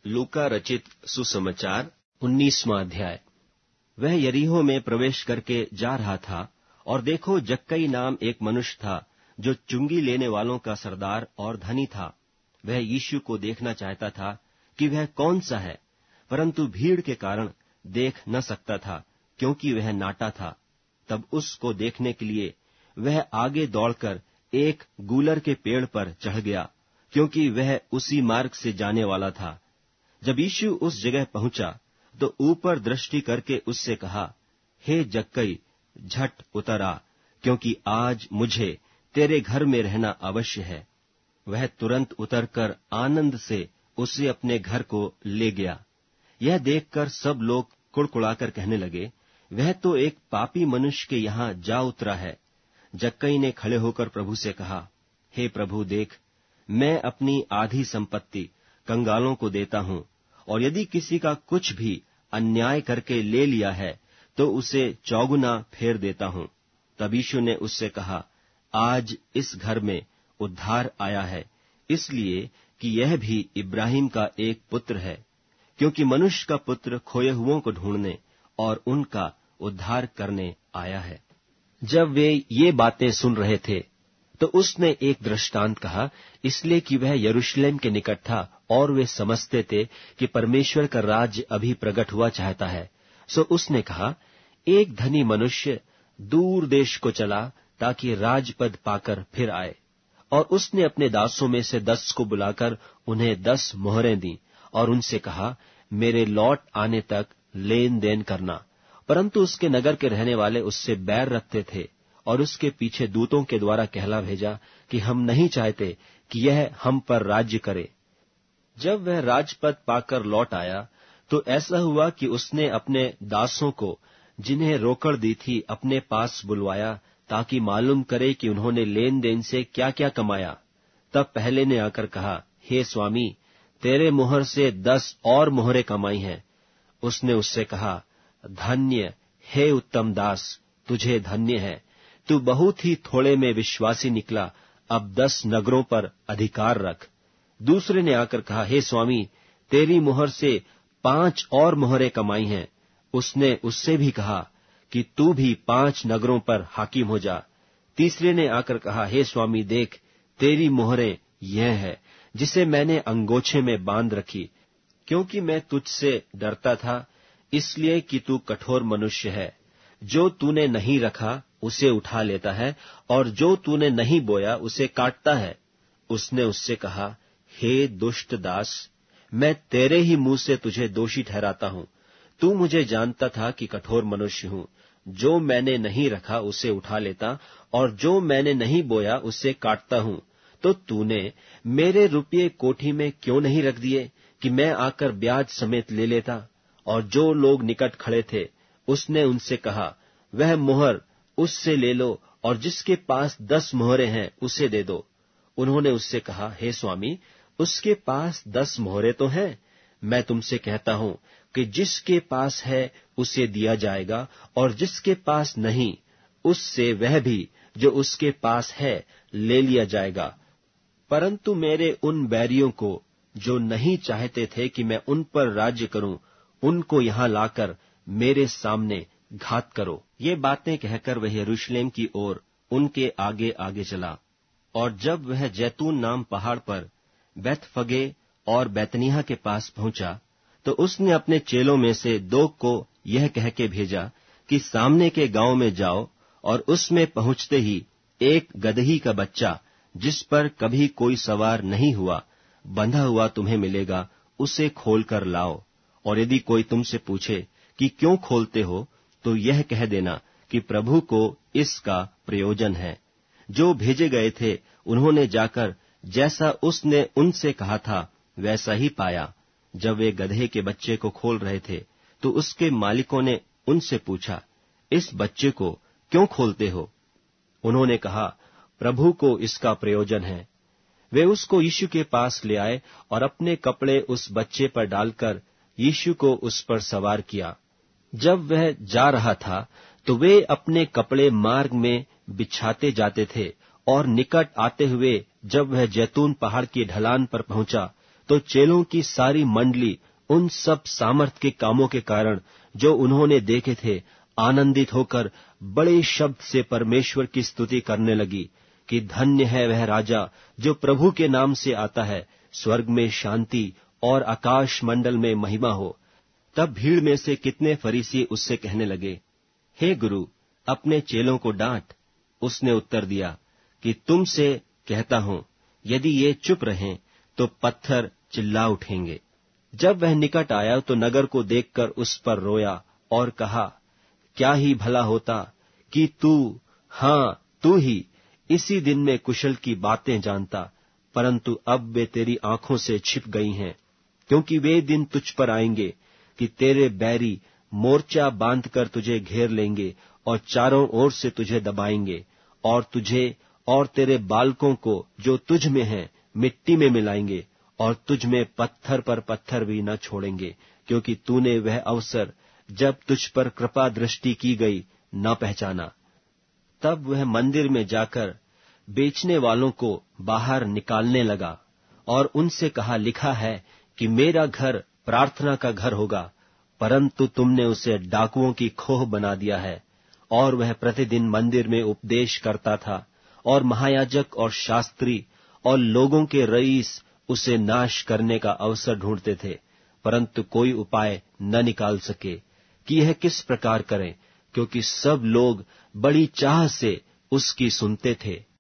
लूका रचित सुसमाचार 19वां अध्याय। वह यरीहो में प्रवेश करके जा रहा था, और देखो, जक्कई नाम एक मनुष्य था, जो चुंगी लेने वालों का सरदार और धनी था। वह यीशु को देखना चाहता था कि वह कौन सा है, परंतु भीड़ के कारण देख न सकता था, क्योंकि वह नाटा था। तब उसको देखने के लिए वह आगे दौड़कर एक गूलर के पेड़ पर चढ़ गया, क्योंकि वह उसी मार्ग से जाने वाला था। जब यीशु उस जगह पहुंचा तो ऊपर दृष्टि करके उससे कहा, हे जक्कई, झट उतर आ, क्योंकि आज मुझे तेरे घर में रहना अवश्य है। वह तुरंत उतरकर आनंद से उसे अपने घर को ले गया। यह देखकर सब लोग कुड़कुड़ाकर कहने लगे, वह तो एक पापी मनुष्य के यहाँ जा उतरा है। जक्कई ने खड़े होकर प्रभु से कहा, हे प्रभु, देख, मैं अपनी आधी संपत्ति कंगालों को देता हूं, और यदि किसी का कुछ भी अन्याय करके ले लिया है तो उसे चौगुना फेर देता हूं। तब यीशु ने उससे कहा, आज इस घर में उद्धार आया है, इसलिए कि यह भी इब्राहिम का एक पुत्र है, क्योंकि मनुष्य का पुत्र खोए हुओं को ढूंढने और उनका उद्धार करने आया है। जब वे ये बातें सुन रहे थे तो उसने एक दृष्टांत कहा, इसलिए कि वह यरूशलेम के निकट था और वे समझते थे कि परमेश्वर का राज्य अभी प्रकट हुआ चाहता है। सो उसने कहा, एक धनी मनुष्य दूर देश को चला ताकि राजपद पाकर फिर आए, और उसने अपने दासों में से 10 को बुलाकर उन्हें 10 मोहरें दी और उनसे कहा, मेरे लौट आने तक लेन देन करना। परंतु उसके नगर के रहने वाले उससे बैर रखते थे और उसके पीछे दूतों के द्वारा कहला भेजा कि हम नहीं चाहते कि यह हम पर राज्य करे। जब वह राजपद पाकर लौट आया तो ऐसा हुआ कि उसने अपने दासों को, जिन्हें रोकड़ दी थी, अपने पास बुलवाया ताकि मालूम करे कि उन्होंने लेन देन से क्या क्या कमाया। तब पहले ने आकर कहा, हे स्वामी, तेरे मुहर से 10 और मोहरें कमाई हैं। उसने उससे कहा, धन्य, हे उत्तम दास, तुझे धन्य है, तू बहुत ही थोड़े में विश्वासी निकला, अब 10 नगरों पर अधिकार रख। दूसरे ने आकर कहा, हे स्वामी, तेरी मुहर से 5 और मोहरें कमाई हैं। उसने उससे भी कहा कि तू भी 5 नगरों पर हाकिम हो जा। तीसरे ने आकर कहा, हे स्वामी, देख, तेरी मोहरें यह है, जिसे मैंने अंगोछे में बांध रखी, क्योंकि मैं तुझसे डरता था, इसलिए कि तू कठोर मनुष्य है। जो तूने नहीं रखा उसे उठा लेता है, और जो तूने नहीं बोया उसे काटता है। उसने उससे कहा, हे दुष्ट दास, मैं तेरे ही मुंह से तुझे दोषी ठहराता हूं। तू मुझे जानता था कि कठोर मनुष्य हूं। जो मैंने नहीं रखा उसे उठा लेता, और जो मैंने नहीं बोया उसे काटता हूं। तो तूने मेरे रुपये कोठी में क्यों नहीं रख दिए कि मैं आकर ब्याज समेत ले लेता? और जो लोग निकट खड़े थे, उसने उनसे कहा, वह मोहर उससे ले लो, और जिसके पास 10 मोहरें हैं उसे दे दो। उन्होंने उससे कहा, हे स्वामी, उसके पास 10 मोहरें तो हैं। मैं तुमसे कहता हूं कि जिसके पास है उसे दिया जाएगा, और जिसके पास नहीं, उससे वह भी जो उसके पास है ले लिया जाएगा। परंतु मेरे उन बैरियों को, जो नहीं चाहते थे कि मैं उन पर राज्य करूं, उनको यहां लाकर मेरे सामने घात करो। ये बातें कहकर वह यरूशलेम की ओर उनके आगे आगे चला। और जब वह जैतून नाम पहाड़ पर बैतफगे और बैतनिय्याह के पास पहुंचा, तो उसने अपने चेलों में से 2 को यह कह के भेजा कि सामने के गांव में जाओ, और उसमें पहुंचते ही एक गदही का बच्चा, जिस पर कभी कोई सवार नहीं हुआ, बंधा हुआ तुम्हें मिलेगा, उसे खोलकर लाओ। और यदि कोई तुमसे पूछे कि क्यों खोलते हो, तो यह कह देना कि प्रभु को इसका प्रयोजन है। जो भेजे गए थे उन्होंने जाकर जैसा उसने उनसे कहा था वैसा ही पाया। जब वे गधे के बच्चे को खोल रहे थे तो उसके मालिकों ने उनसे पूछा, इस बच्चे को क्यों खोलते हो? उन्होंने कहा, प्रभु को इसका प्रयोजन है। वे उसको यीशु के पास ले आए और अपने कपड़े उस बच्चे पर डालकर यीशु को उस पर सवार किया। जब वह जा रहा था तो वे अपने कपड़े मार्ग में बिछाते जाते थे, और निकट आते हुए जब वह जैतून पहाड़ की ढलान पर पहुंचा तो चेलों की सारी मंडली उन सब सामर्थ के कामों के कारण जो उन्होंने देखे थे आनंदित होकर बड़े शब्द से परमेश्वर की स्तुति करने लगी कि धन्य है वह राजा जो प्रभु के नाम से आता है, स्वर्ग में शांति और आकाश मंडल में महिमा हो। तब भीड़ में से कितने फरीसी उससे कहने लगे, हे गुरु, अपने चेलों को डांट। उसने उत्तर दिया कि तुमसे कहता हूं, यदि ये चुप रहें तो पत्थर चिल्ला उठेंगे। जब वह निकट आया तो नगर को देखकर उस पर रोया और कहा, क्या ही भला होता कि तू ही इसी दिन में कुशल की बातें जानता, परंतु अब वे तेरी आंखों से छिप गई हैं, क्योंकि वे दिन तुझ पर आएंगे कि तेरे बैरी मोर्चा बांधकर तुझे घेर लेंगे और चारों ओर से तुझे दबाएंगे और तुझे और तेरे बालकों को जो तुझ में हैं मिट्टी में मिलाएंगे और तुझ में पत्थर पर पत्थर भी न छोड़ेंगे, क्योंकि तूने वह अवसर जब तुझ पर कृपा दृष्टि की गई न पहचाना। तब वह मंदिर में जाकर बेचने वालों को बाहर निकालने लगा और उनसे कहा, लिखा है कि मेरा घर प्रार्थना का घर होगा, परंतु तुमने उसे डाकुओं की खोह बना दिया है। और वह प्रतिदिन मंदिर में उपदेश करता था और महायाजक और शास्त्री और लोगों के रईस उसे नाश करने का अवसर ढूंढते थे, परंतु कोई उपाय न निकाल सके कि यह किस प्रकार करें, क्योंकि सब लोग बड़ी चाह से उसकी सुनते थे।